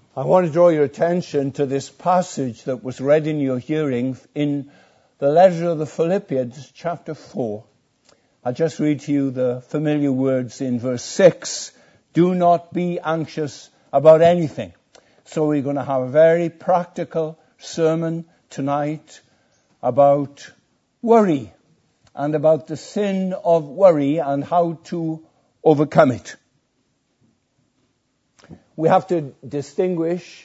I want to draw your attention to this passage that was read in your hearing in the letter of the Philippians, chapter 4. I'll just read to you the familiar words in verse 6. Do not be anxious about anything. So we're going to have a very practical sermon tonight about worry and about the sin of worry and how to overcome it. We have to distinguish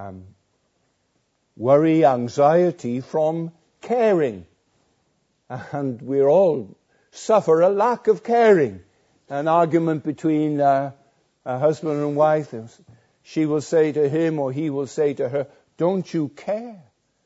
worry, anxiety from caring. And we all suffer a lack of caring. An argument between a husband and wife, she will say to him or he will say to her, don't you care?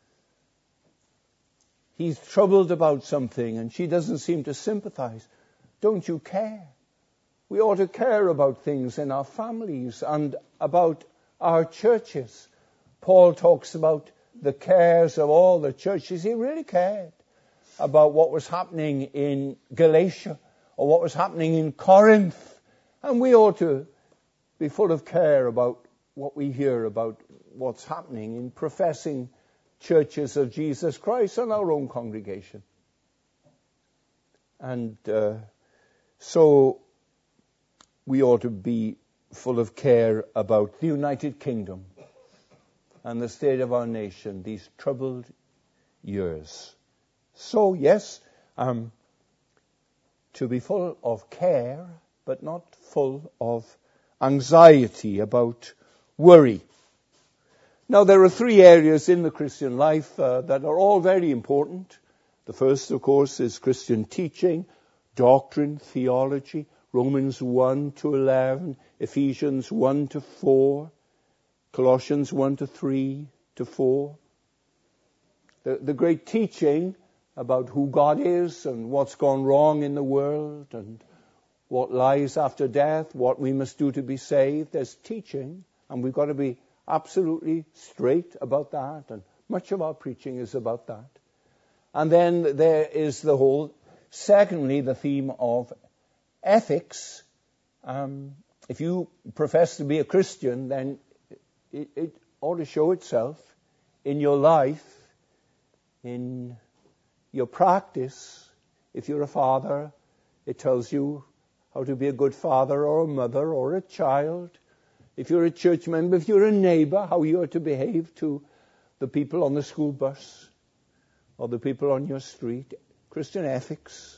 He's troubled about something and she doesn't seem to sympathize. Don't you care? We ought to care about things in our families and about our churches. Paul talks about the cares of all the churches. He really cared about what was happening in Galatia or what was happening in Corinth. And we ought to be full of care about what we hear about what's happening in professing churches of Jesus Christ and our own congregation. And so we ought to be full of care about the United Kingdom and the state of our nation, these troubled years. So, yes, to be full of care, but not full of anxiety, about worry. Now, there are three areas in the Christian life that are all very important. The first, of course, is Christian teaching, doctrine, theology, Romans 1 to 11, Ephesians 1 to 4, Colossians 1 to 3 to 4. The great teaching about who God is and what's gone wrong in the world and what lies after death, what we must do to be saved. There's teaching, and we've got to be absolutely straight about that, and much of our preaching is about that. And then there is secondly, the theme of ethics. If you profess to be a Christian, then it ought to show itself in your life, in your practice. If you're a father, it tells you how to be a good father or a mother or a child. If you're a church member, if you're a neighbor, how you are to behave to the people on the school bus or the people on your street. Christian ethics.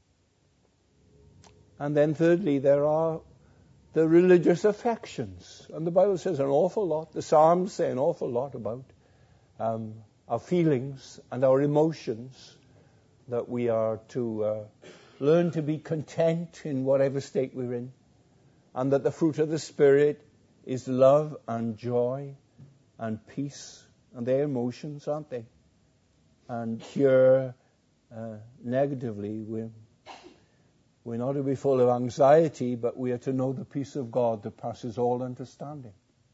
And then thirdly, there are the religious affections. And the Bible says an awful lot. The Psalms say an awful lot about our feelings and our emotions, that we are to learn to be content in whatever state we're in, and that the fruit of the Spirit is love and joy and peace. And they're emotions, aren't they? And here, negatively, we're not to be full of anxiety, but we are to know the peace of God that passes all understanding.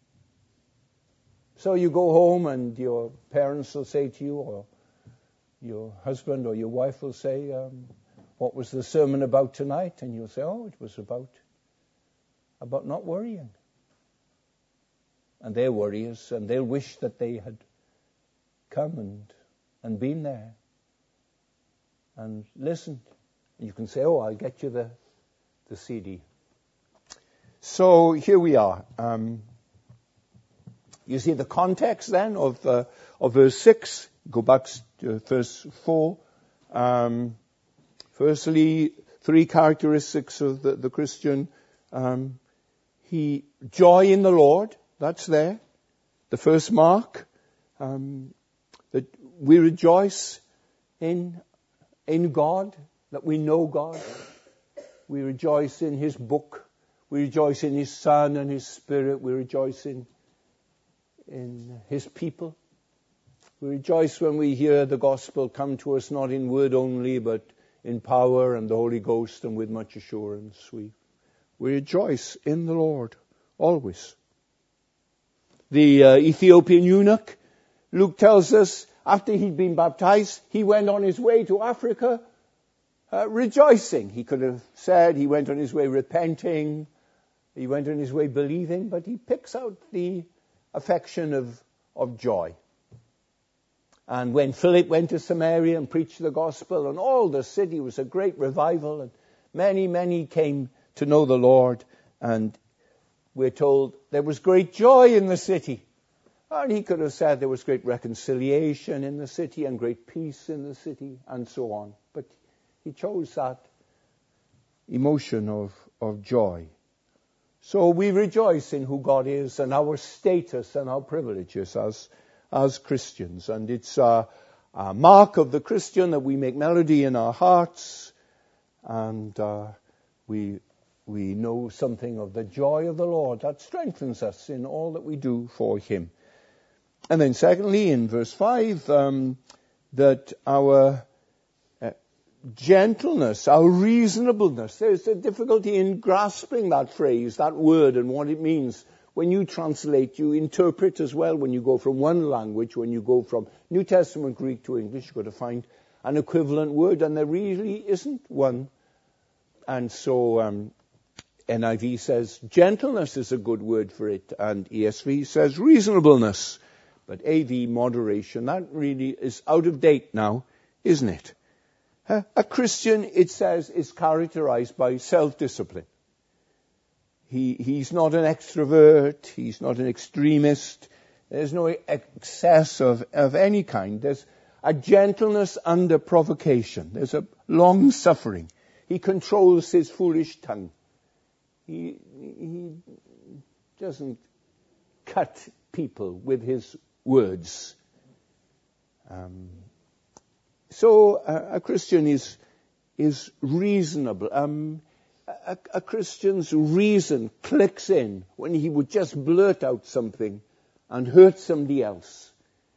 So you go home and your parents will say to you, or your husband or your wife will say, what was the sermon about tonight? And you'll say, it was about not worrying. And they're worriers, and they'll wish that they had come and been there and listened. You can say, I'll get you the CD. So here we are. You see the context then of verse 6. Go back to verse 4. Firstly, three characteristics of the Christian. Joy in the Lord. That's there. The first mark. That we rejoice in God. That we know God. We rejoice in His book. We rejoice in His Son and His Spirit. We rejoice in His people. We rejoice when we hear the gospel come to us not in word only, but in power and the Holy Ghost and with much assurance. We rejoice in the Lord always. The Ethiopian eunuch, Luke tells us, after he'd been baptized, he went on his way to Africa rejoicing. He could have said he went on his way repenting, he went on his way believing, but he picks out the affection of joy. And when Philip went to Samaria and preached the gospel, and all the city was a great revival, and many, many came to know the Lord, and we're told there was great joy in the city. And he could have said there was great reconciliation in the city and great peace in the city and so on. But he chose that emotion of joy. So we rejoice in who God is and our status and our privileges as Christians. And it's a mark of the Christian that we make melody in our hearts, and we know something of the joy of the Lord that strengthens us in all that we do for Him. And then secondly, in verse 5, that our gentleness, our reasonableness, there's a difficulty in grasping that phrase, that word, and what it means. When you translate, you interpret as well. When you go from one language, when you go from New Testament Greek to English, you've got to find an equivalent word, and there really isn't one. And so NIV says gentleness is a good word for it, and ESV says reasonableness. But AV, moderation, that really is out of date now, isn't it? A Christian, it says, is characterized by self-discipline. He's not an extrovert. He's not an extremist. There's no excess of any kind. There's a gentleness under provocation. There's a long suffering. He controls his foolish tongue. He doesn't cut people with his words. So a Christian is reasonable. A Christian's reason clicks in when he would just blurt out something and hurt somebody else.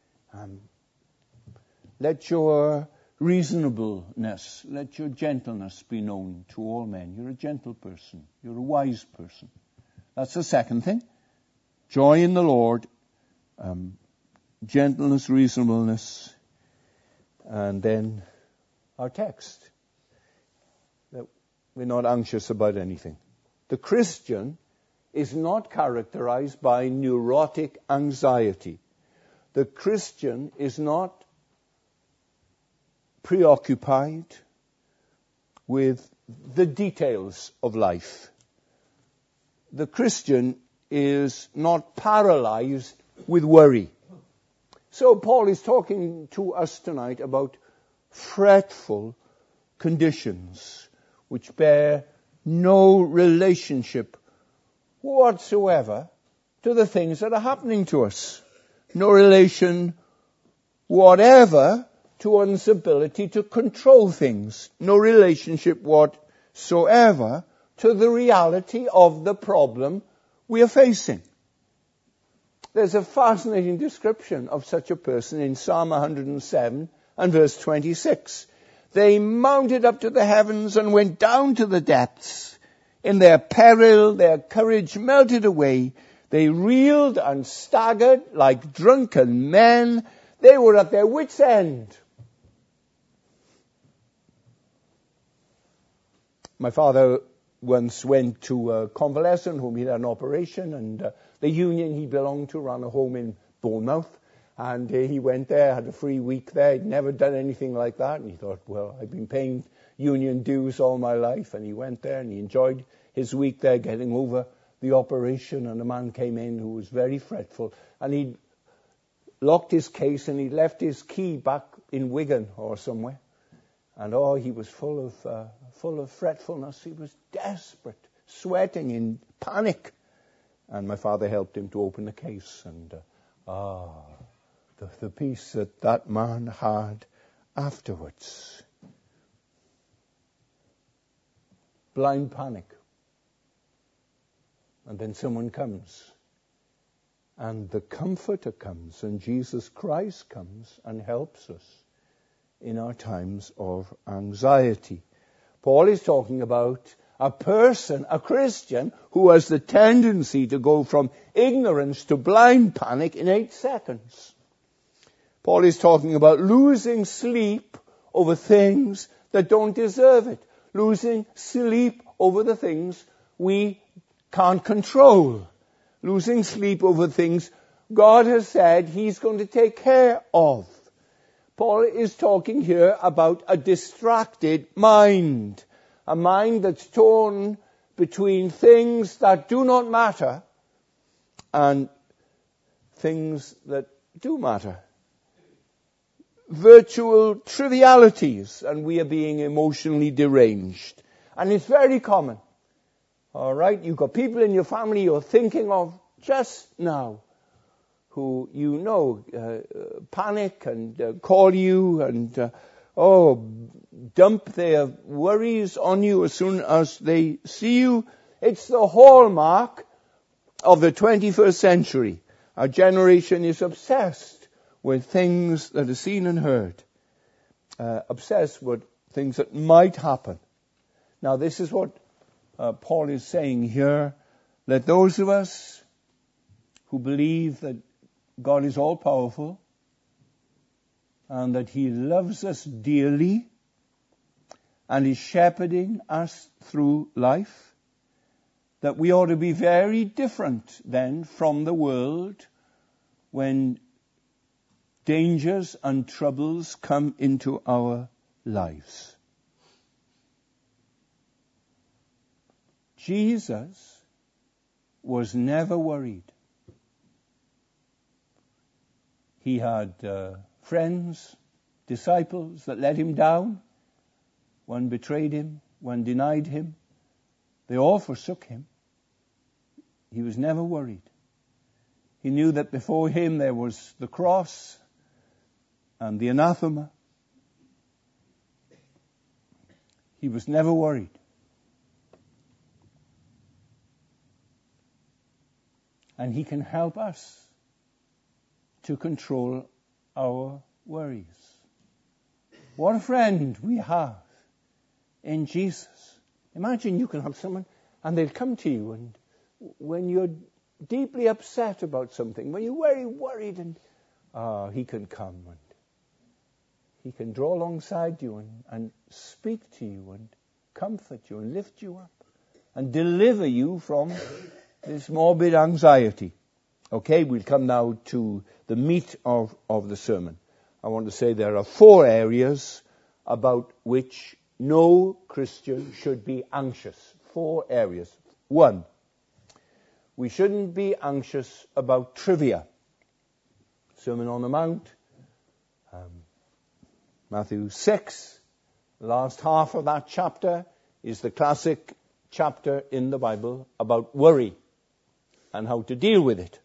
Let your reasonableness, let your gentleness be known to all men. You're a gentle person. You're a wise person. That's the second thing. Joy in the Lord, gentleness, reasonableness, and then our text. That we're not anxious about anything. The Christian is not characterized by neurotic anxiety. The Christian is not preoccupied with the details of life. The Christian is not paralyzed with worry. So Paul is talking to us tonight about fretful conditions which bear no relationship whatsoever to the things that are happening to us. No relation whatever to one's ability to control things. No relationship whatsoever to the reality of the problem we are facing. There's a fascinating description of such a person in Psalm 107 and verse 26. They mounted up to the heavens and went down to the depths. In their peril, their courage melted away. They reeled and staggered like drunken men. They were at their wits' end. My father once went to a convalescent whom he had an operation, and the union he belonged to ran a home in Bournemouth, and he went there, had a free week there. He'd never done anything like that, and he thought, well, I've been paying union dues all my life, and he went there and he enjoyed his week there getting over the operation, and a man came in who was very fretful, and he'd locked his case and he'd left his key back in Wigan or somewhere. And he was full of fretfulness. He was desperate, sweating in panic. And my father helped him to open the case. And the peace that man had afterwards. Blind panic. And then someone comes. And the Comforter comes. And Jesus Christ comes and helps us in our times of anxiety. Paul is talking about a person, a Christian, who has the tendency to go from ignorance to blind panic in 8 seconds. Paul is talking about losing sleep over things that don't deserve it. Losing sleep over the things we can't control. Losing sleep over things God has said He's going to take care of. Paul is talking here about a distracted mind, a mind that's torn between things that do not matter and things that do matter. Virtual trivialities, and we are being emotionally deranged. And it's very common. All right, you've got people in your family you're thinking of just now who you know panic and call you and dump their worries on you as soon as they see you. It's the hallmark of the 21st century. Our generation is obsessed with things that are seen and heard, obsessed with things that might happen. Now, this is what Paul is saying here. Let those of us who believe that God is all-powerful and that He loves us dearly and is shepherding us through life, that we ought to be very different then from the world when dangers and troubles come into our lives. Jesus was never worried. He had friends, disciples that let Him down. One betrayed Him, one denied Him. They all forsook Him. He was never worried. He knew that before Him there was the cross and the anathema. He was never worried. And He can help us to control our worries. What a friend we have in Jesus. Imagine you can have someone and they'll come to you, and when you're deeply upset about something, when you're very worried, and He can come and He can draw alongside you and speak to you and comfort you and lift you up and deliver you from this morbid anxiety. Okay, we'll come now to the meat of the sermon. I want to say there are 4 areas about which no Christian should be anxious. 4 areas. 1, we shouldn't be anxious about trivia. Sermon on the Mount, Matthew 6, the last half of that chapter is the classic chapter in the Bible about worry and how to deal with it.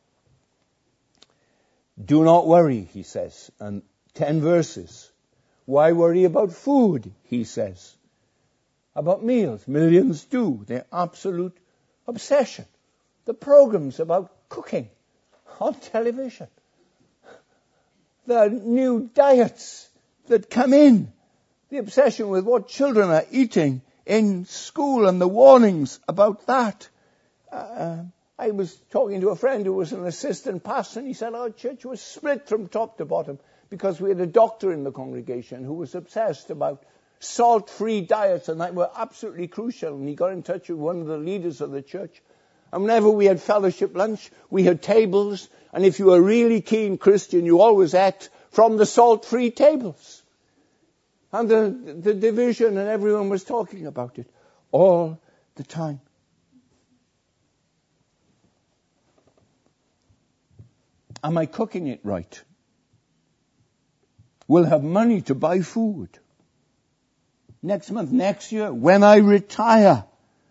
Do not worry, He says, and 10 verses. Why worry about food, He says. About meals, millions do. They're absolute obsession. The programs about cooking on television. The new diets that come in. The obsession with what children are eating in school and the warnings about that. I was talking to a friend who was an assistant pastor, and he said our church was split from top to bottom because we had a doctor in the congregation who was obsessed about salt-free diets, and that were absolutely crucial. And he got in touch with one of the leaders of the church. And whenever we had fellowship lunch, we had tables, and if you were a really keen Christian, you always ate from the salt-free tables. And the division, and everyone was talking about it all the time. Am I cooking it right? We'll have money to buy food. Next month, next year, when I retire,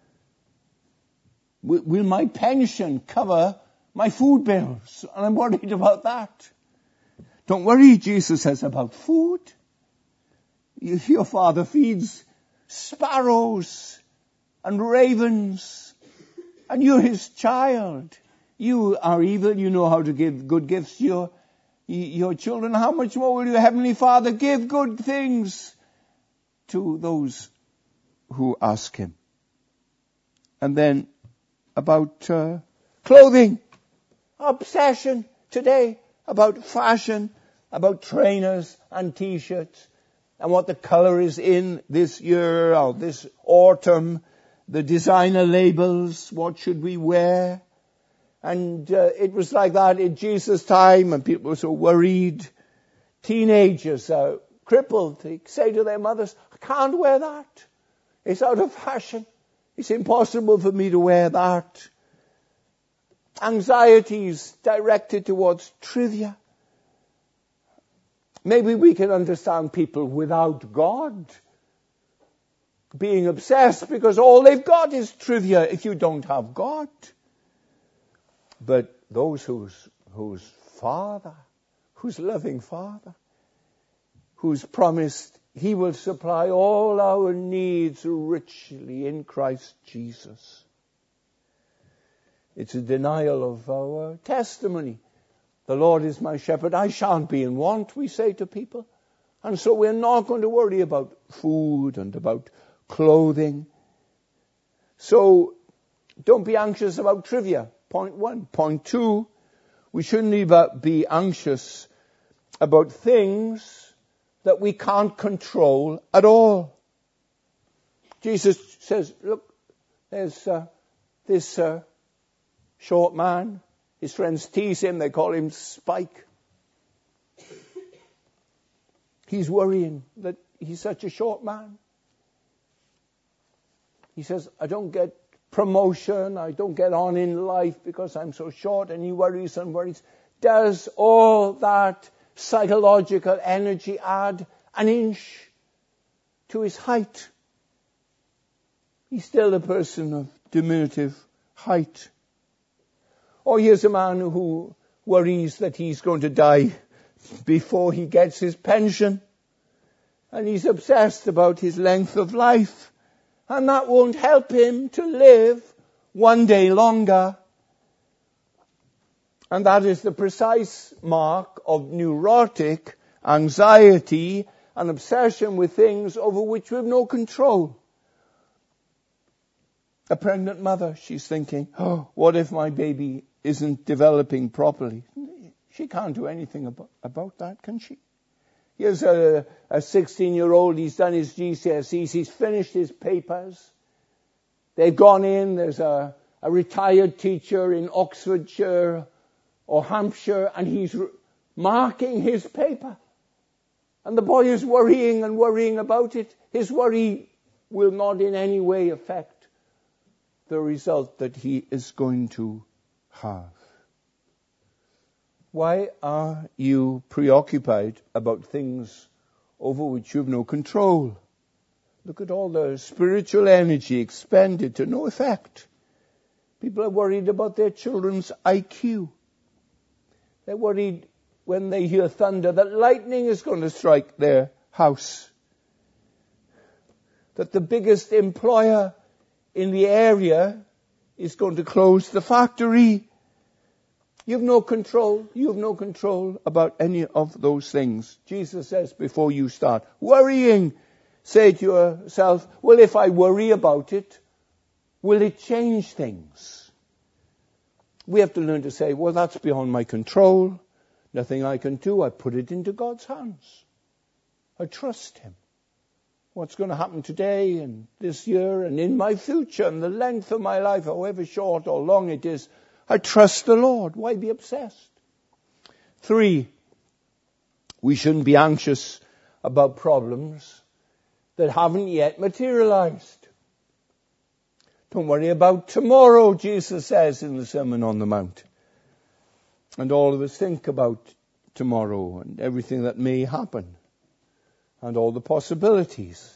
will my pension cover my food bills? And I'm worried about that. Don't worry, Jesus says, about food. Your Father feeds sparrows and ravens, and you're His child. You are evil, you know how to give good gifts to your children. How much more will your Heavenly Father give good things to those who ask Him? And then about clothing. Obsession today about fashion, about trainers and T-shirts, and what the color is in this year or this autumn, the designer labels, what should we wear? And it was like that in Jesus' time, and people were so worried. Teenagers are crippled. They say to their mothers, I can't wear that. It's out of fashion. It's impossible for me to wear that. Anxieties directed towards trivia. Maybe we can understand people without God being obsessed because all they've got is trivia if you don't have God. But those whose Father, whose loving Father, who's promised He will supply all our needs richly in Christ Jesus. It's a denial of our testimony. The Lord is my shepherd. I shan't be in want, we say to people. And so we're not going to worry about food and about clothing. So don't be anxious about trivia. Point 1. Point 2, we shouldn't even be anxious about things that we can't control at all. Jesus says, look, there's this short man. His friends tease him. They call him Spike. He's worrying that he's such a short man. He says, I don't get promotion. I don't get on in life because I'm so short. And he worries and worries. Does all that psychological energy add an inch to his height? He's still a person of diminutive height. Or here's a man who worries that he's going to die before he gets his pension. And he's obsessed about his length of life. And that won't help him to live one day longer. And that is the precise mark of neurotic anxiety and obsession with things over which we have no control. A pregnant mother, she's thinking, oh, what if my baby isn't developing properly? She can't do anything about that, can she? Here's a 16-year-old, he's done his GCSEs, he's finished his papers. They've gone in, there's a retired teacher in Oxfordshire or Hampshire, and he's marking his paper. And the boy is worrying and worrying about it. His worry will not in any way affect the result that he is going to have. Why are you preoccupied about things over which you have no control? Look at all the spiritual energy expended to no effect. People are worried about their children's IQ. They're worried when they hear thunder that lightning is going to strike their house. That the biggest employer in the area is going to close the factory. You have no control. You have no control about any of those things. Jesus says before you start worrying, say to yourself, well, if I worry about it, will it change things? We have to learn to say, well, that's beyond my control. Nothing I can do. I put it into God's hands. I trust Him. What's going to happen today and this year and in my future and the length of my life, however short or long it is, I trust the Lord. Why be obsessed? 3, we shouldn't be anxious about problems that haven't yet materialized. Don't worry about tomorrow, Jesus says in the Sermon on the Mount. And all of us think about tomorrow and everything that may happen and all the possibilities.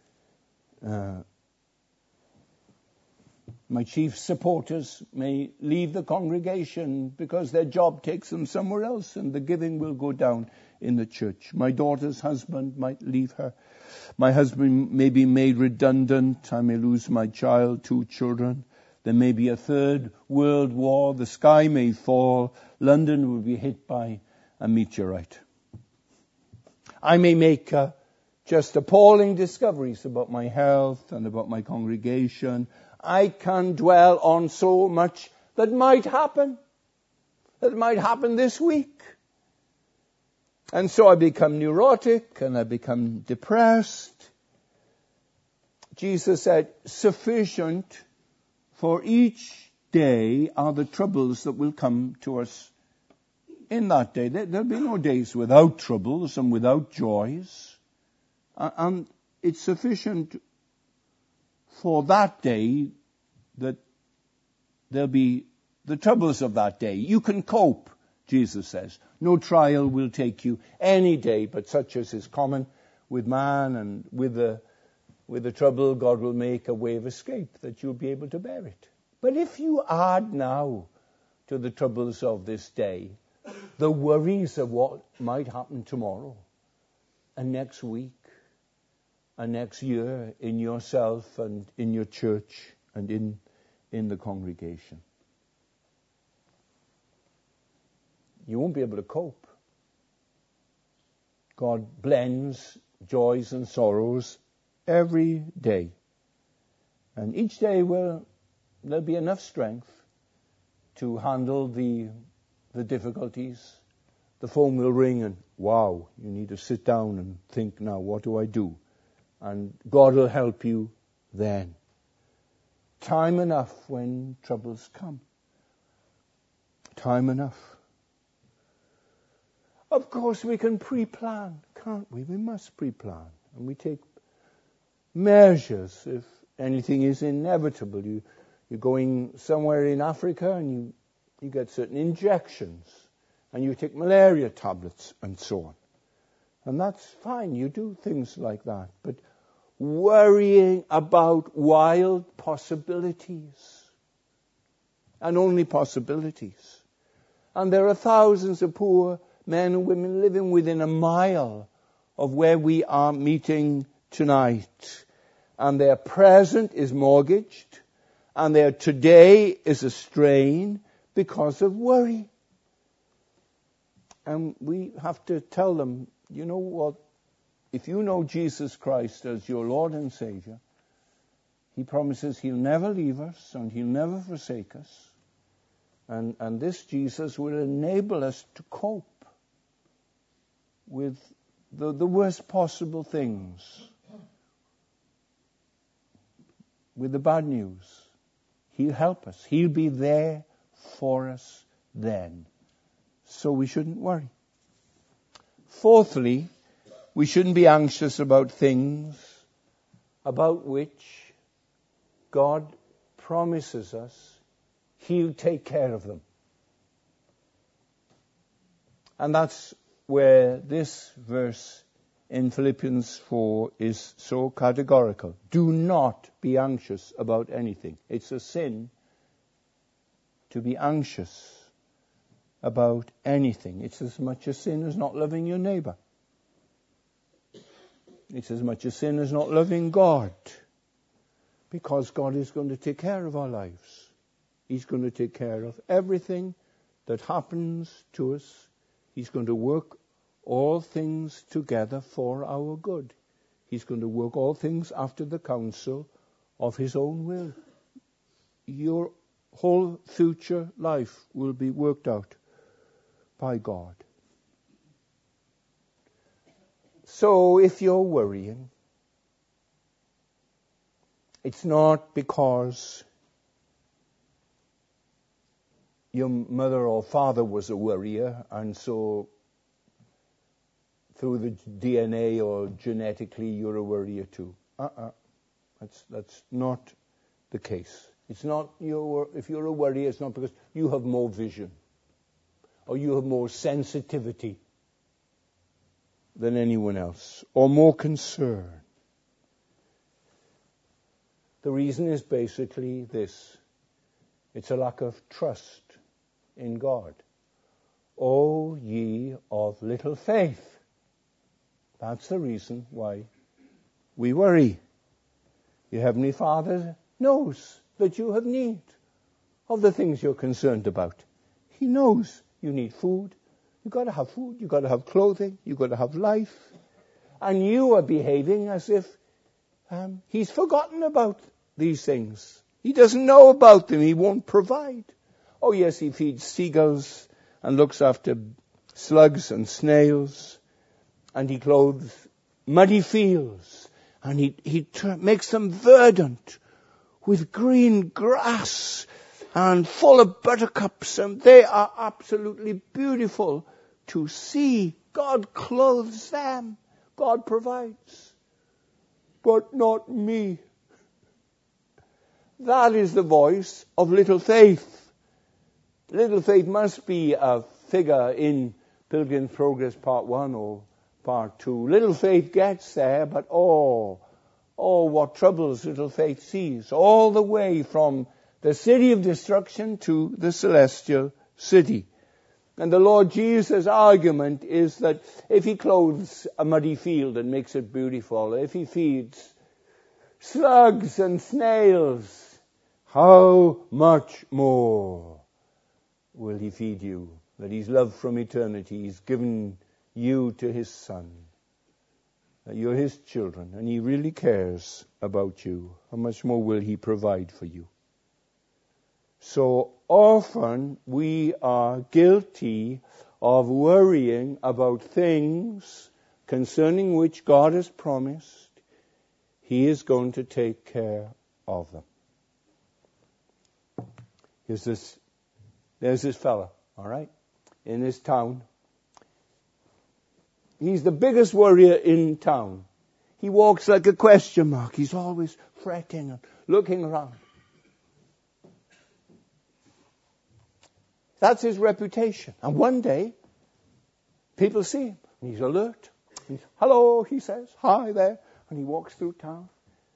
My chief supporters may leave the congregation because their job takes them somewhere else and the giving will go down in the church. My daughter's husband might leave her. My husband may be made redundant. I may lose my child, 2 children. There may be a 3rd world war. The sky may fall. London will be hit by a meteorite. I may make just appalling discoveries about my health and about my congregation. I can dwell on so much that might happen this week. And so I become neurotic and I become depressed. Jesus said, sufficient for each day are the troubles that will come to us in that day. There'll be no days without troubles and without joys. And it's sufficient for that day that there'll be the troubles of that day. You can cope, Jesus says. No trial will take you any day, but such as is common with man, and with the trouble, God will make a way of escape that you'll be able to bear it. But if you add now to the troubles of this day the worries of what might happen tomorrow and next week and next year in yourself and in your church and in the congregation, you won't be able to cope. God blends joys and sorrows every day. And each day there'll be enough strength to handle the difficulties. The phone will ring and, wow, you need to sit down and think now, what do I do? And God will help you then. Time enough when troubles come. Time enough. Of course, we can pre-plan, can't we? We must pre-plan. And we take measures if anything is inevitable. You're going somewhere in Africa and you get certain injections. And you take malaria tablets and so on. And that's fine. You do things like that. But worrying about wild possibilities. And only possibilities. And there are thousands of poor men and women living within a mile of where we are meeting tonight. And their present is mortgaged. And their today is a strain because of worry. And we have to tell them, you know what? If you know Jesus Christ as your Lord and Savior, He promises He'll never leave us and He'll never forsake us. And this Jesus will enable us to cope with the worst possible things, with the bad news. He'll help us. He'll be there for us then. So we shouldn't worry. Fourthly, we shouldn't be anxious about things about which God promises us He'll take care of them. And that's where this verse in Philippians 4 is so categorical. Do not be anxious about anything. It's a sin to be anxious about anything. It's as much a sin as not loving your neighbor. It's as much a sin as not loving God. Because God is going to take care of our lives. He's going to take care of everything that happens to us. He's going to work all things together for our good. He's going to work all things after the counsel of His own will. Your whole future life will be worked out by God. So if you're worrying, it's not because your mother or father was a worrier, and so through the DNA or genetically you're a worrier too. That's not the case. It's not if you're a worrier, it's not because you have more vision or you have more sensitivity than anyone else or more concern. The reason is basically this. It's a lack of trust in God. O ye of little faith. That's the reason why we worry. Your Heavenly Father knows that you have need of the things you're concerned about. He knows you need food. You've got to have food. You've got to have clothing. You've got to have life. And you are behaving as if He's forgotten about these things. He doesn't know about them. He won't provide. Oh yes, He feeds seagulls and looks after slugs and snails. And He clothes muddy fields. And he makes them verdant with green grass and full of buttercups, and they are absolutely beautiful to see. God clothes them. God provides. But not me. That is the voice of little faith. Little faith must be a figure in Pilgrim's Progress Part 1 or Part 2. Little faith gets there, but what troubles little faith sees, all the way from the city of destruction to the celestial city. And the Lord Jesus' argument is that if he clothes a muddy field and makes it beautiful, if he feeds slugs and snails, how much more will he feed you? That his love from eternity, he's given you to his Son. That you're his children, and he really cares about you. How much more will he provide for you? So often we are guilty of worrying about things concerning which God has promised he is going to take care of them. There's this fella, all right, in this town. He's the biggest worrier in town. He walks like a question mark. He's always fretting and looking around. That's his reputation. And one day, people see him. And he's alert. Hello, he says. Hi there. And he walks through town.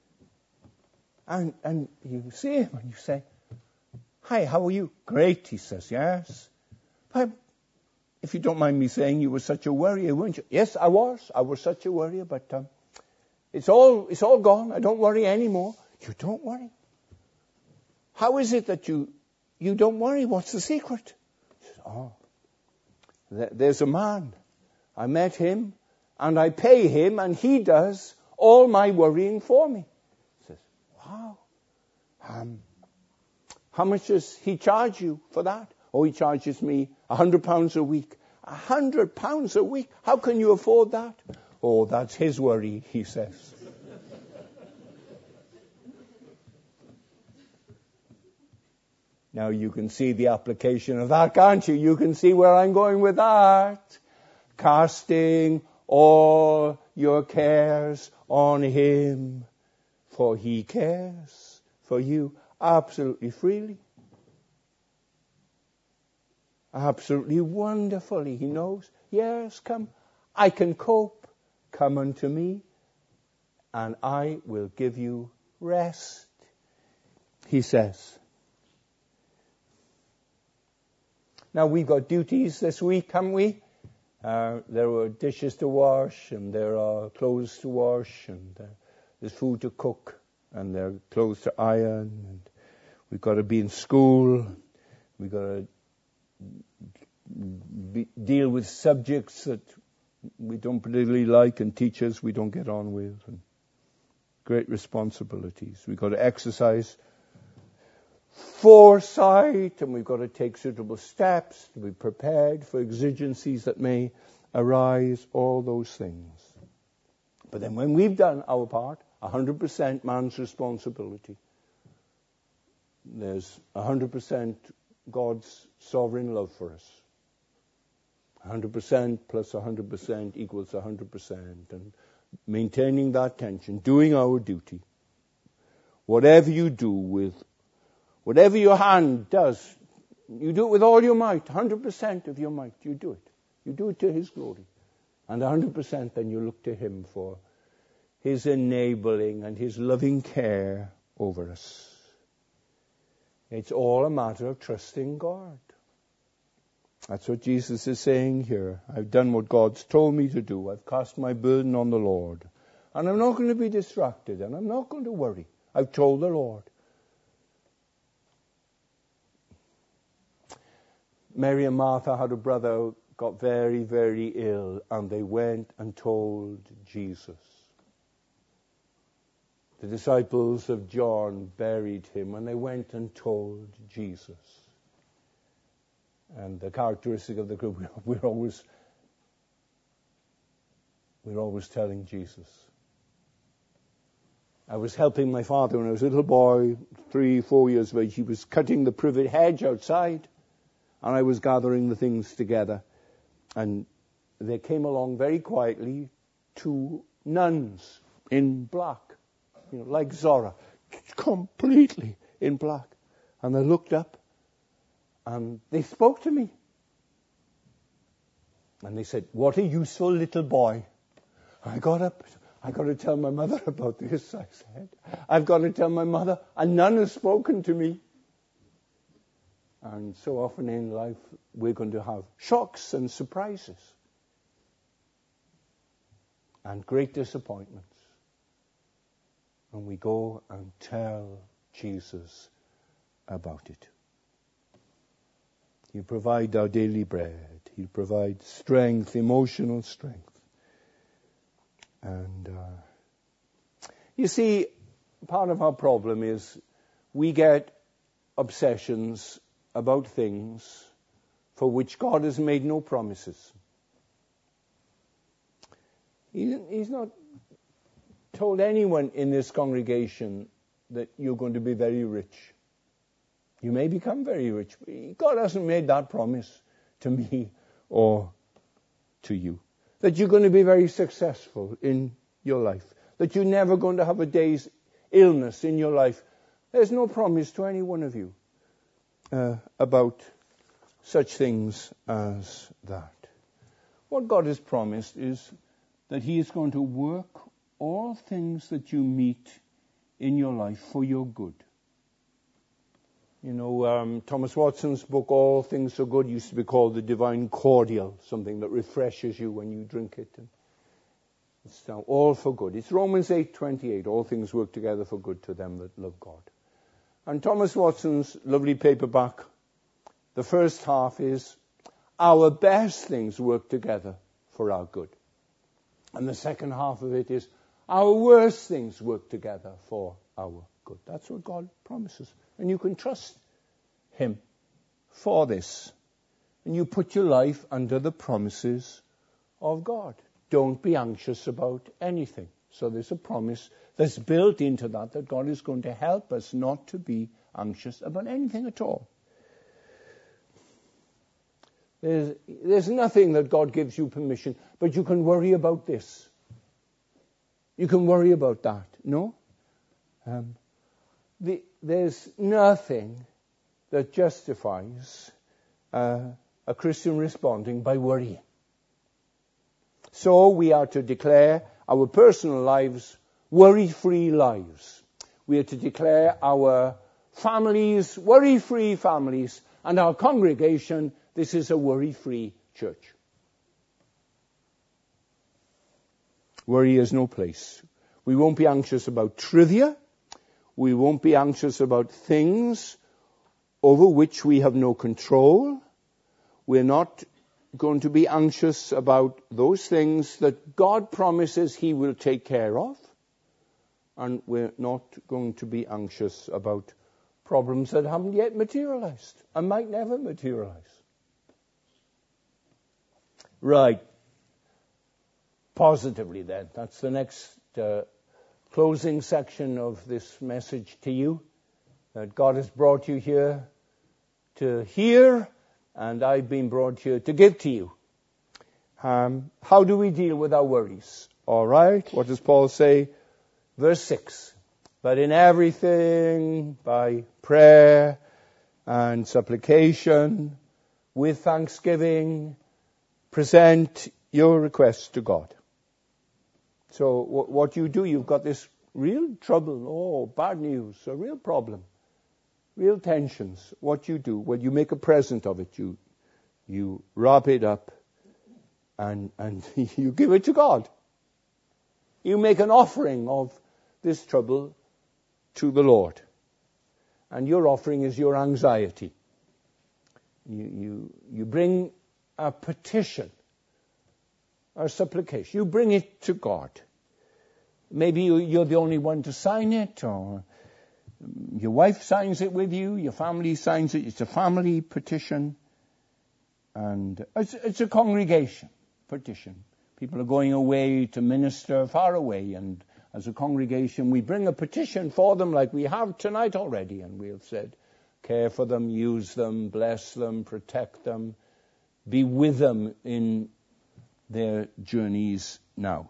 And you see him and you say, hi, how are you? Great, he says. Yes. But if you don't mind me saying, you were such a worrier, weren't you? Yes, I was. I was such a worrier, but it's all gone. I don't worry anymore. You don't worry? How is it that you don't worry? What's the secret? He says, there's a man. I met him, and I pay him, and he does all my worrying for me. He says, wow. How much does he charge you for that? Oh, he charges me £100 a week. £100 a week? How can you afford that? Oh, that's his worry, he says. Now you can see the application of that, can't you? You can see where I'm going with that. Casting all your cares on him, for he cares for you absolutely freely. Absolutely wonderfully. He knows, yes, come, I can cope. Come unto me, and I will give you rest, he says. Now, we've got duties this week, haven't we? There are dishes to wash, and there are clothes to wash, and there's food to cook, and there are clothes to iron, and we've got to be in school. We've got to deal with subjects that we don't particularly like, and teachers we don't get on with, and great responsibilities. We've got to exercise foresight, and we've got to take suitable steps to be prepared for exigencies that may arise, all those things. But then when we've done our part, 100% man's responsibility, there's 100% God's sovereign love for us. 100% plus 100% equals 100%. And maintaining that tension, doing our duty. Whatever you do with, whatever your hand does, you do it with all your might, 100% of your might, you do it. You do it to his glory. And 100% then you look to him for his enabling and his loving care over us. It's all a matter of trusting God. That's what Jesus is saying here. I've done what God's told me to do. I've cast my burden on the Lord. And I'm not going to be distracted, and I'm not going to worry. I've told the Lord. Mary and Martha had a brother got very, very ill, and they went and told Jesus. The disciples of John buried him, and they went and told Jesus. And the characteristic of the group, we're always telling Jesus. I was helping my father when I was a little boy, 3, 4 years of age. He was cutting the privet hedge outside, and I was gathering the things together. And they came along very quietly, 2 nuns in black, like Zora, completely in black. And I looked up, and they spoke to me. And they said, "What a useful little boy." I got up. "I got to tell my mother about this," I said. "I've got to tell my mother. A nun has spoken to me." And so often in life, we're going to have shocks and surprises and great disappointments. And we go and tell Jesus about it. He'll provide our daily bread. He'll provide strength, emotional strength. And you see, part of our problem is we get obsessions about things for which God has made no promises. He's not told anyone in this congregation that you're going to be very rich. You may become very rich. God hasn't made that promise to me or to you. That you're going to be very successful in your life. That you're never going to have a day's illness in your life. There's no promise to any one of you about such things as that. What God has promised is that He is going to work all things that you meet in your life for your good. Thomas Watson's book, All Things Are Good, used to be called The Divine Cordial, something that refreshes you when you drink it. And it's now all for good. It's Romans 8:28. All things work together for good to them that love God. And Thomas Watson's lovely paperback, the first half is, our best things work together for our good. And the second half of it is, our worst things work together for our good. That's what God promises. And you can trust Him for this. And you put your life under the promises of God. Don't be anxious about anything. So there's a promise that's built into that God is going to help us not to be anxious about anything at all. There's nothing that God gives you permission, but you can worry about this. You can worry about that. No? There's nothing that justifies a Christian responding by worry. So we are to declare our personal lives worry-free lives. We are to declare our families worry-free families, and our congregation, this is a worry-free church. Worry has no place. We won't be anxious about trivia. We won't be anxious about things over which we have no control. We're not going to be anxious about those things that God promises He will take care of. And we're not going to be anxious about problems that haven't yet materialized and might never materialize. Right. Positively then. That's the next closing section of this message to you. That God has brought you here to hear, and I've been brought here to give to you. How do we deal with our worries? All right. What does Paul say? Verse 6. But in everything, by prayer and supplication, with thanksgiving, present your requests to God. So what you do, you've got this real trouble, bad news, a real problem, real tensions. What you do, well, you make a present of it. You wrap it up and you give it to God. You make an offering of this trouble to the Lord. And your offering is your anxiety. You bring a petition, a supplication. You bring it to God. Maybe you're the only one to sign it, or your wife signs it with you, your family signs it. It's a family petition. And it's a congregation petition. People are going away to minister far away, and as a congregation, we bring a petition for them like we have tonight already, and we have said, care for them, use them, bless them, protect them, be with them in their journeys now.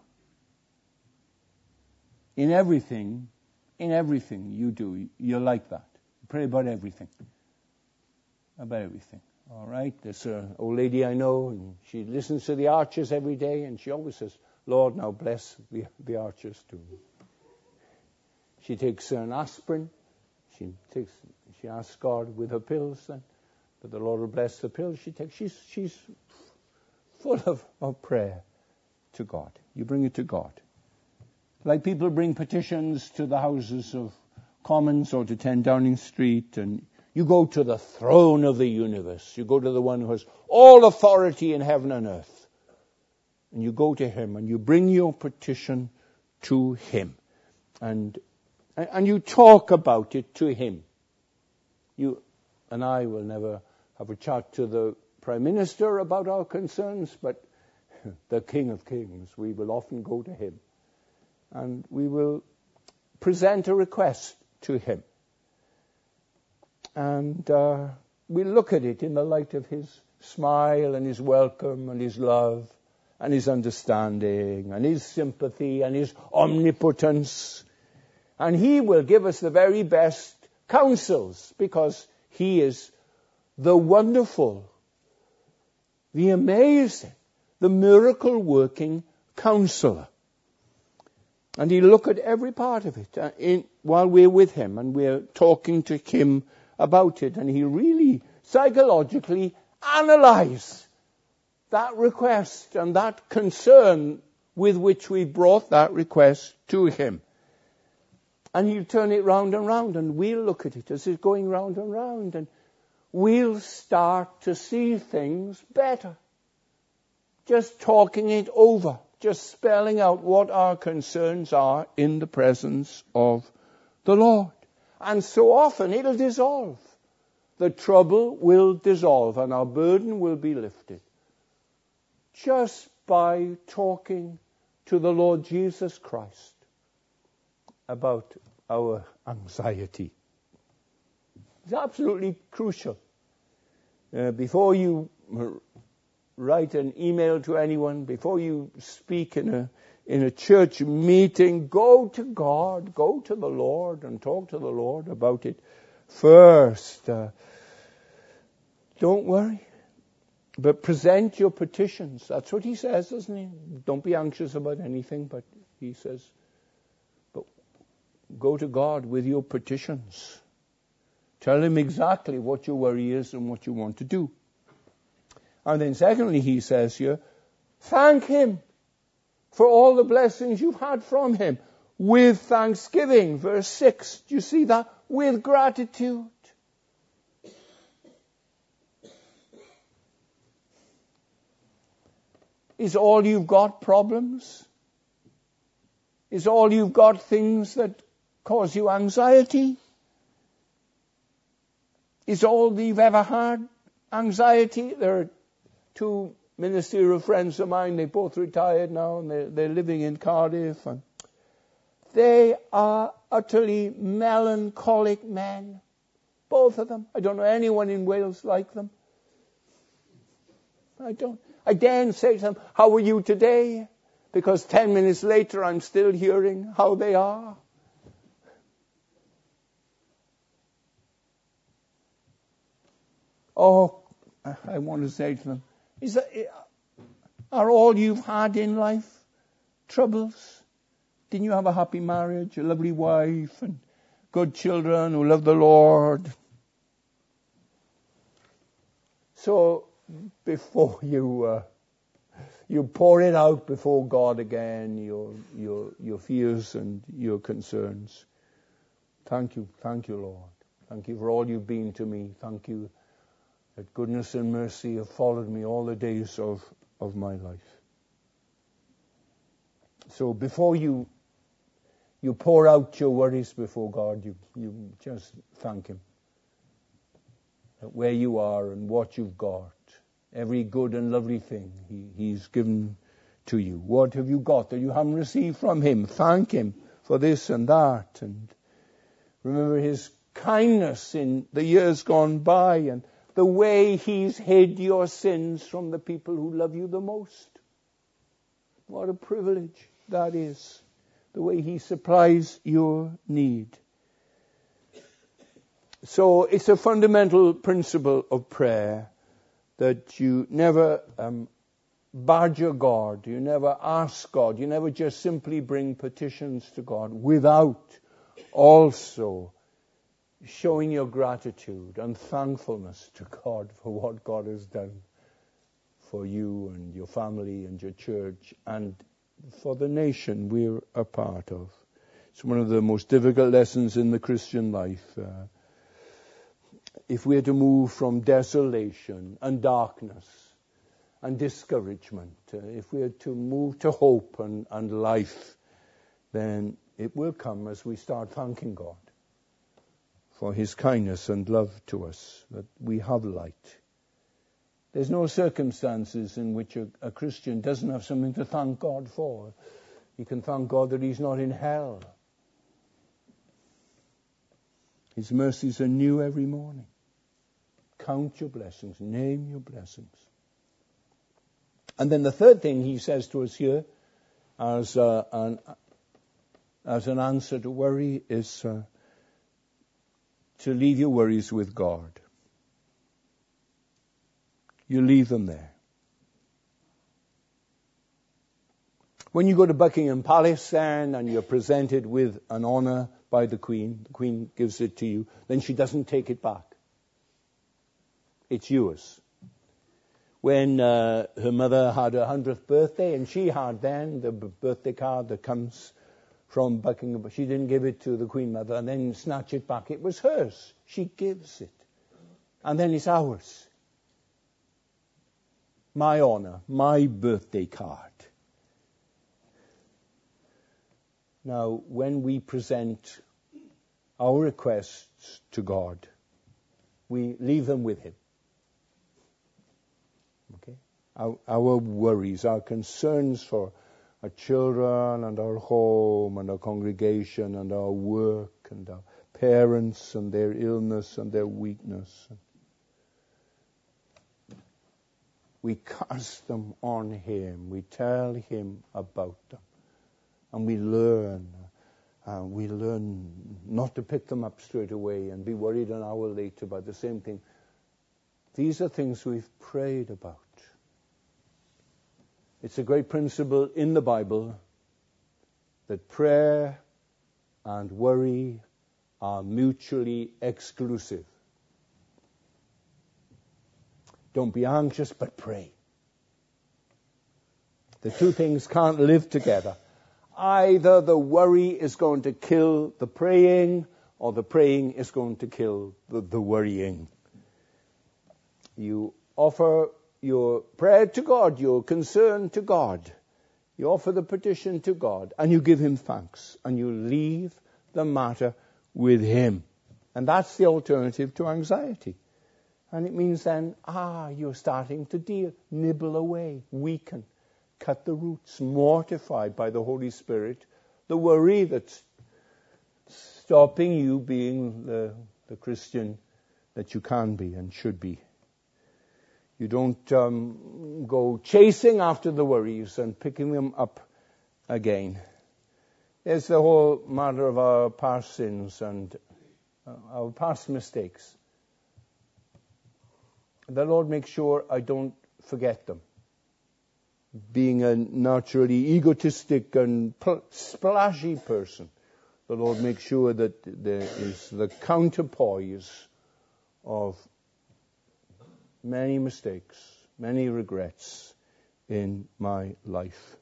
In everything you do, you're like that. Pray about everything. About everything. All right? There's an old lady I know, and she listens to the Archers every day, and she always says, Lord, now bless the Archers too. She takes an aspirin. She asks God with her pills then that the Lord will bless the pills she takes. She's full of prayer to God. You bring it to God. Like people bring petitions to the Houses of Commons or to 10 Downing Street, and you go to the throne of the universe. You go to the one who has all authority in heaven and earth. And you go to him and you bring your petition to him. And you talk about it to him. You and I will never have a chat to the Prime Minister about our concerns, but the King of Kings, we will often go to him. And we will present a request to him. And we look at it in the light of his smile and his welcome and his love and his understanding and his sympathy and his omnipotence. And he will give us the very best counsels because he is the wonderful, the amazing, the miracle-working counselor. And he'll look at every part of it while we're with him and we're talking to him about it. And he'll really psychologically analyze that request and that concern with which we brought that request to him. And he'll turn it round and round, and we'll look at it as it's going round and round, and we'll start to see things better. Just talking it over. Just spelling out what our concerns are in the presence of the Lord. And so often it'll dissolve. The trouble will dissolve and our burden will be lifted. Just by talking to the Lord Jesus Christ about our anxiety. It's absolutely crucial. Before you write an email to anyone, before you speak in a church meeting, go to God, go to the Lord and talk to the Lord about it first. Don't worry, but present your petitions. That's what he says, doesn't he? Don't be anxious about anything, but he says, but go to God with your petitions. Tell him exactly what your worry is and what you want to do. And then secondly, he says here, thank him for all the blessings you've had from him with thanksgiving. Verse 6, do you see that? With gratitude. Is all you've got problems? Is all you've got things that cause you anxiety? Is all that you've ever had anxiety? There are 2 ministerial friends of mine, they both retired now, and they're living in Cardiff. And they are utterly melancholic men. Both of them. I don't know anyone in Wales like them. I don't. I daren't say to them, how are you today? Because 10 minutes later I'm still hearing how they are. Oh, I want to say to them, are all you've had in life troubles? Didn't you have a happy marriage, a lovely wife, and good children who love the Lord? So before you pour it out before God again, your fears and your concerns, thank you, Lord. Thank you for all you've been to me. Thank you that goodness and mercy have followed me all the days of my life. So before you pour out your worries before God, you just thank him. Where you are and what you've got. Every good and lovely thing he's given to you. What have you got that you haven't received from him? Thank him for this and that. And remember His kindness in the years gone by and the way He's hid your sins from the people who love you the most. What a privilege that is, the way He supplies your need. So it's a fundamental principle of prayer that you never badger God, you never ask God, you never just simply bring petitions to God without also showing your gratitude and thankfulness to God for what God has done for you and your family and your church and for the nation we're a part of. It's one of the most difficult lessons in the Christian life. If we're to move from desolation and darkness and discouragement, if we're to move to hope and life, then it will come as we start thanking God for His kindness and love to us, that we have light. There's no circumstances in which a Christian doesn't have something to thank God for. He can thank God that he's not in hell. His mercies are new every morning. Count your blessings. Name your blessings. And then the third thing He says to us here as an answer to worry is to leave your worries with God. You leave them there. When you go to Buckingham Palace then and you're presented with an honor by the Queen gives it to you, then she doesn't take it back. It's yours. When her mother had her 100th birthday, and she had then the birthday card that comes from Buckingham, she didn't give it to the Queen Mother and then snatch it back. It was hers. She gives it. And then it's ours. My honor, my birthday card. Now, when we present our requests to God, we leave them with Him. Okay? Our worries, our concerns for our children and our home and our congregation and our work and our parents and their illness and their weakness. We cast them on Him. We tell Him about them. And we learn not to pick them up straight away and be worried an hour later about the same thing. These are things we've prayed about. It's a great principle in the Bible that prayer and worry are mutually exclusive. Don't be anxious, but pray. The two things can't live together. Either the worry is going to kill the praying, or the praying is going to kill the worrying. You offer your prayer to God, your concern to God. You offer the petition to God, and you give Him thanks, and you leave the matter with Him. And that's the alternative to anxiety. And it means then, you're starting to nibble away, weaken, cut the roots, mortified by the Holy Spirit, the worry that's stopping you being the Christian that you can be and should be. You don't go chasing after the worries and picking them up again. There's the whole matter of our past sins and our past mistakes. The Lord makes sure I don't forget them. Being a naturally egotistic and splashy person, the Lord makes sure that there is the counterpoise of many mistakes, many regrets in my life.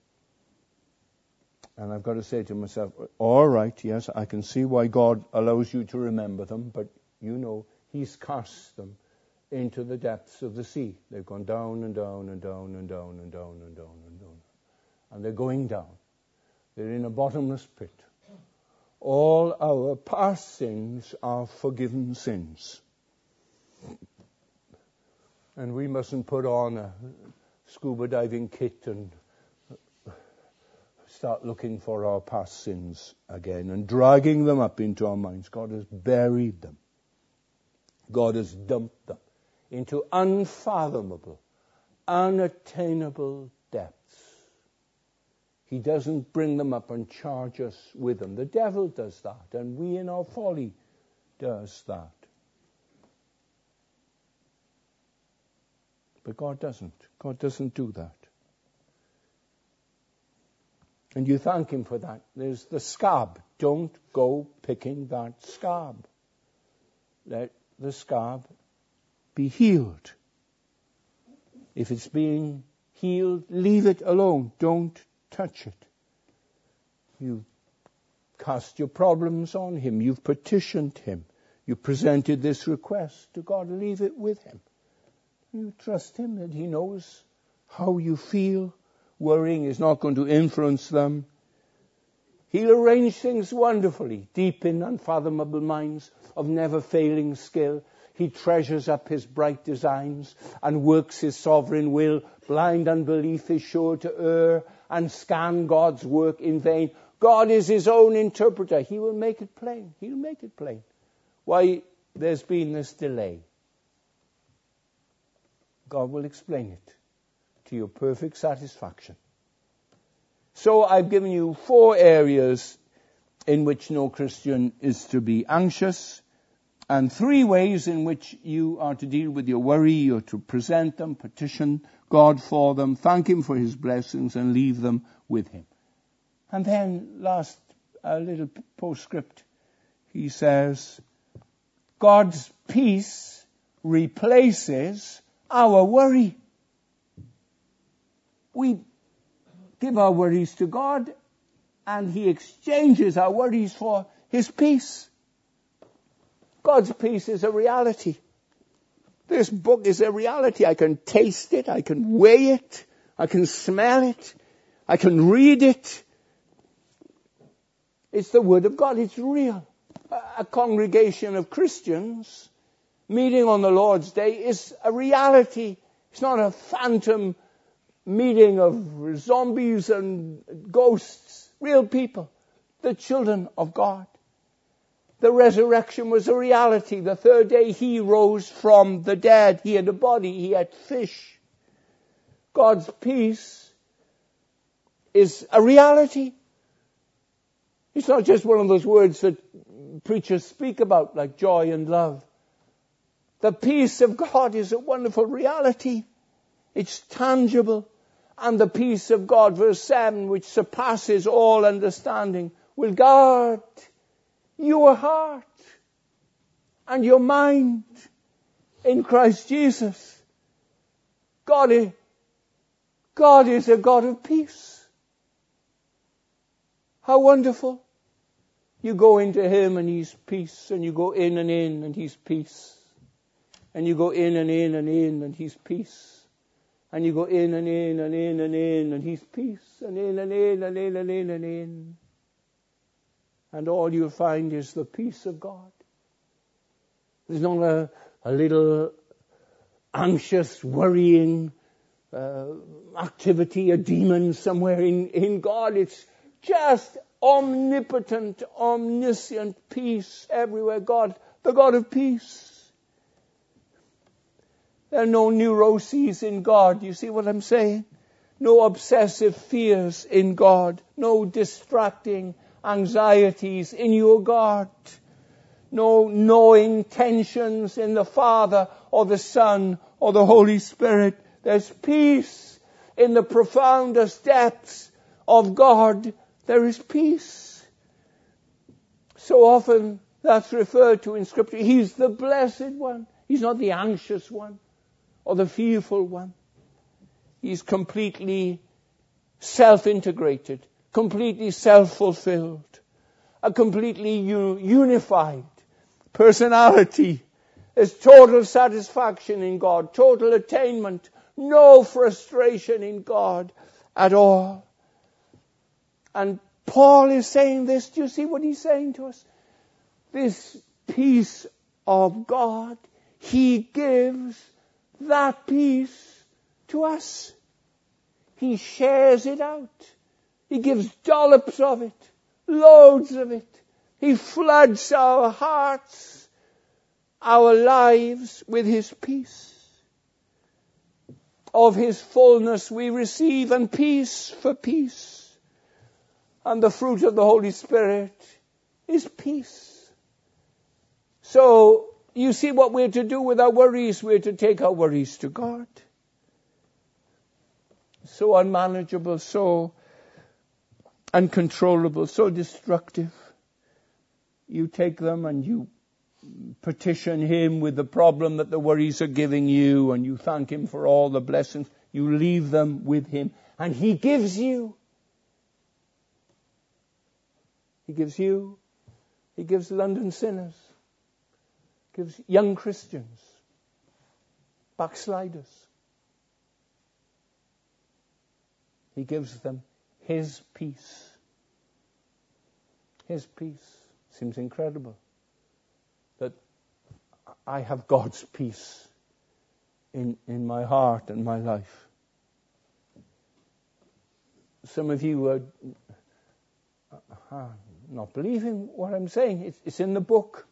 And I've got to say to myself, all right, yes, I can see why God allows you to remember them, but you know, He's cast them into the depths of the sea. They've gone down and down and down and down and down and down and down. And they're going down. They're in a bottomless pit. All our past sins are forgiven sins. And we mustn't put on a scuba diving kit and start looking for our past sins again and dragging them up into our minds. God has buried them. God has dumped them into unfathomable, unattainable depths. He doesn't bring them up and charge us with them. The devil does that, and we in our folly does that. But God doesn't. God doesn't do that. And you thank him for that. There's the scab. Don't go picking that scab. Let the scab be healed. If it's being healed, leave it alone. Don't touch it. You've cast your problems on him. You've petitioned him. You presented this request to God. Leave it with him. You trust him that he knows how you feel. Worrying is not going to influence them. He'll arrange things wonderfully, deep in unfathomable minds of never-failing skill. He treasures up his bright designs and works his sovereign will. Blind unbelief is sure to err and scan God's work in vain. God is his own interpreter. He will make it plain. He'll make it plain. Why there's been this delay. God will explain it to your perfect satisfaction. So I've given you 4 areas in which no Christian is to be anxious, and 3 ways in which you are to deal with your worry, or to present them, petition God for them, thank him for his blessings, and leave them with him. And then last, a little postscript. He says, God's peace replaces our worry. We give our worries to God, and he exchanges our worries for his peace. God's peace is a reality. This book is a reality. I can taste it. I can weigh it. I can smell it. I can read it. It's the Word of God. It's real. A congregation of Christians meeting on the Lord's Day is a reality. It's not a phantom meeting of zombies and ghosts. Real people. The children of God. The resurrection was a reality. The 3rd day he rose from the dead. He had a body. He had fish. God's peace is a reality. It's not just one of those words that preachers speak about, like joy and love. The peace of God is a wonderful reality. It's tangible. And the peace of God, verse 7, which surpasses all understanding, will guard your heart and your mind in Christ Jesus. God is a God of peace. How wonderful. You go into him and he's peace, and you go in and he's peace. And you go in and he's peace. And you go in and he's peace. And in. And all you'll find is the peace of God. There's not a little anxious, worrying activity, a demon somewhere in God. It's just omnipotent, omniscient peace everywhere. God, the God of peace. There are no neuroses in God. You see what I'm saying? No obsessive fears in God. No distracting anxieties in your God. No gnawing tensions in the Father or the Son or the Holy Spirit. There's peace in the profoundest depths of God. There is peace. So often that's referred to in Scripture. He's the blessed one. He's not the anxious one or the fearful one. He's completely self-integrated, completely self-fulfilled, a completely unified personality. There's total satisfaction in God, total attainment, no frustration in God at all. And Paul is saying this. Do you see what he's saying to us? This peace of God, he gives that peace to us. He shares it out. He gives dollops of it, loads of it. He floods our hearts, our lives with His peace. Of His fullness we receive, and peace for peace. And the fruit of the Holy Spirit is peace. So, you see what we're to do with our worries. We're to take our worries to God. So unmanageable, so uncontrollable, so destructive. You take them and you petition Him with the problem that the worries are giving you, and you thank Him for all the blessings. You leave them with Him, and He gives you. He gives you. He gives London sinners. Gives young Christians, backsliders. He gives them His peace. His peace. Seems incredible that I have God's peace in my heart and my life. Some of you are not believing what I'm saying. It's in the book.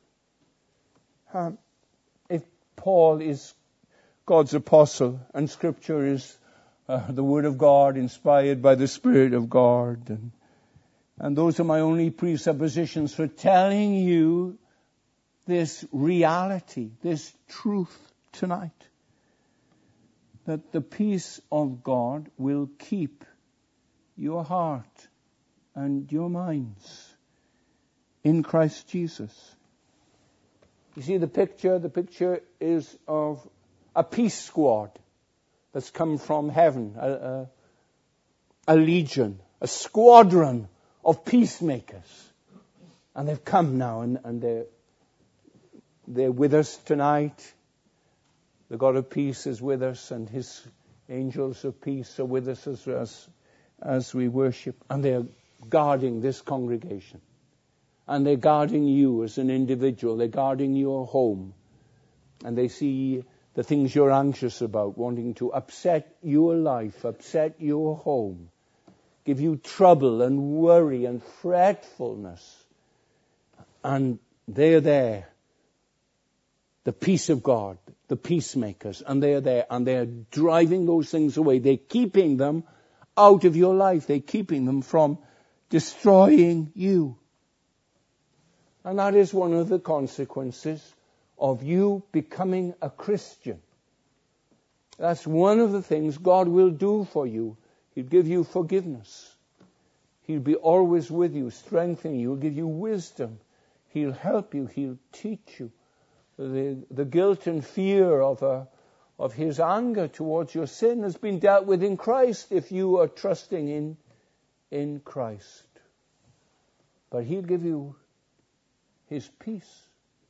If Paul is God's apostle and Scripture is the Word of God inspired by the Spirit of God, and those are my only presuppositions for telling you this reality, this truth tonight, that the peace of God will keep your heart and your minds in Christ Jesus. You see the picture? The picture is of a peace squad that's come from heaven, a legion, a squadron of peacemakers. And they've come now, and they're with us tonight. The God of peace is with us, and His angels of peace are with us as we worship. And they're guarding this congregation. And they're guarding you as an individual. They're guarding your home. And they see the things you're anxious about, wanting to upset your life, upset your home, give you trouble and worry and fretfulness. And they're there. The peace of God, the peacemakers, and they're there, and they're driving those things away. They're keeping them out of your life. They're keeping them from destroying you. And that is one of the consequences of you becoming a Christian. That's one of the things God will do for you. He'll give you forgiveness. He'll be always with you, strengthening you. He'll give you wisdom. He'll help you. He'll teach you. The guilt and fear of His anger towards your sin has been dealt with in Christ if you are trusting in Christ. But He'll give you His peace.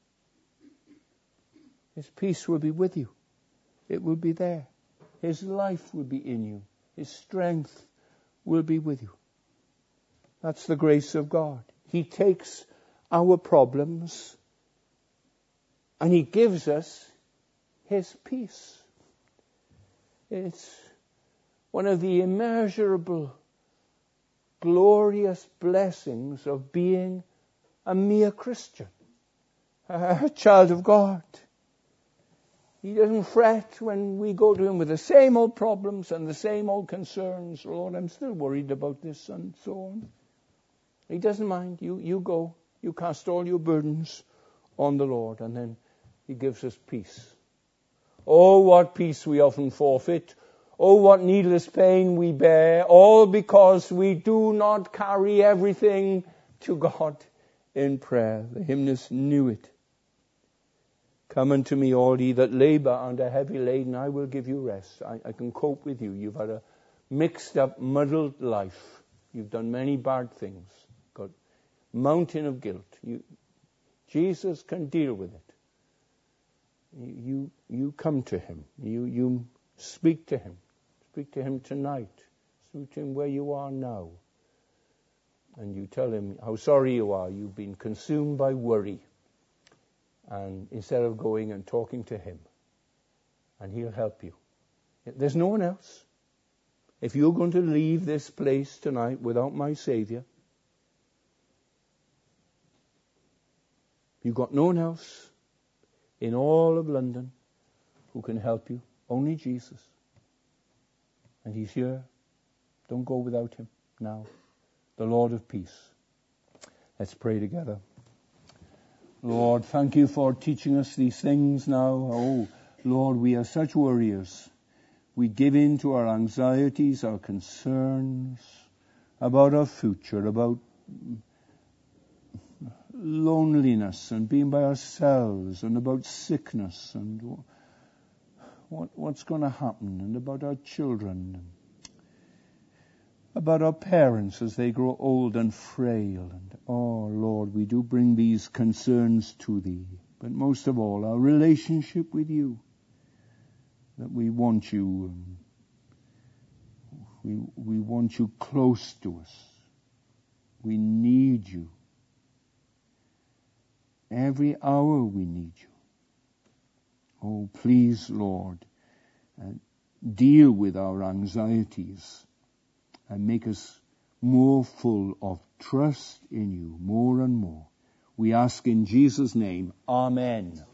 His peace will be with you. It will be there. His life will be in you. His strength will be with you. That's the grace of God. He takes our problems and He gives us His peace. It's one of the immeasurable, glorious blessings of being a mere Christian, a child of God. He doesn't fret when we go to Him with the same old problems and the same old concerns. Lord, I'm still worried about this and so on. He doesn't mind. You go. You cast all your burdens on the Lord, and then He gives us peace. Oh, what peace we often forfeit. Oh, what needless pain we bear, all because we do not carry everything to God in prayer. The hymnist knew it. Come unto me, all ye that labor and are heavy laden, I will give you rest. I can cope with you. You've had a mixed up, muddled life. You've done many bad things. Got mountain of guilt. Jesus can deal with it. You come to Him. You speak to Him. Speak to Him tonight. Speak to Him where you are now. And you tell Him how sorry you are. You've been consumed by worry. And instead of going and talking to Him, and He'll help you. There's no one else. if you're going to leave this place tonight without my Saviour, you've got no one else in all of London who can help you. Only Jesus. And He's here. Don't go without Him now. The Lord of peace. Let's pray together. Lord, thank You for teaching us these things now. Oh, Lord, we are such worriers. We give in to our anxieties, our concerns about our future, about loneliness and being by ourselves, and about sickness and what's going to happen, and about our children, about our parents as they grow old and frail. And oh Lord, we do bring these concerns to Thee, but most of all our relationship with You, that we want You, we want You close to us. We need You. Every hour we need You. Oh, please, Lord, deal with our anxieties and make us more full of trust in You, more and more. We ask in Jesus' name. Amen.